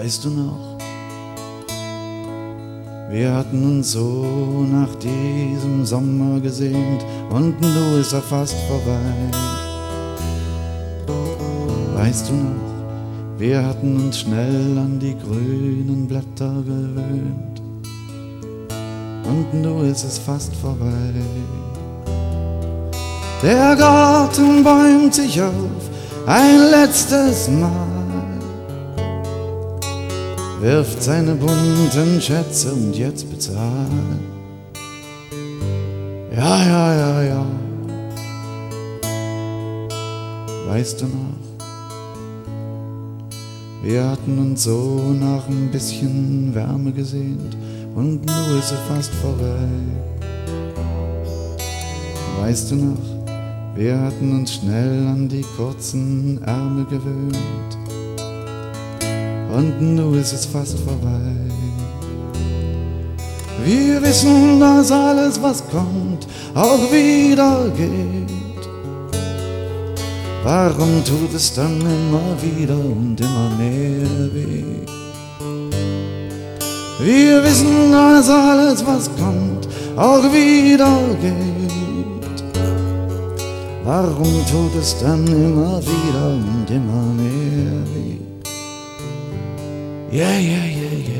Weißt du noch, wir hatten uns so nach diesem Sommer gesehnt und nun ist er fast vorbei. Weißt du noch, wir hatten uns schnell an die grünen Blätter gewöhnt und nun ist es fast vorbei. Der Garten bäumt sich auf ein letztes Mal, wirft seine bunten Schätze und jetzt bezahlt. Ja, ja, ja, ja. Weißt du noch, wir hatten uns so nach ein bisschen Wärme gesehnt und nun ist es fast vorbei. Weißt du noch, wir hatten uns schnell an die kurzen Ärmel gewöhnt und nun ist es fast vorbei. Wir wissen, dass alles, was kommt, auch wieder geht. Warum tut es dann immer wieder und immer mehr weh? Wir wissen, dass alles, was kommt, auch wieder geht. Warum tut es dann immer wieder und immer mehr weh? Yeah, yeah, yeah, yeah.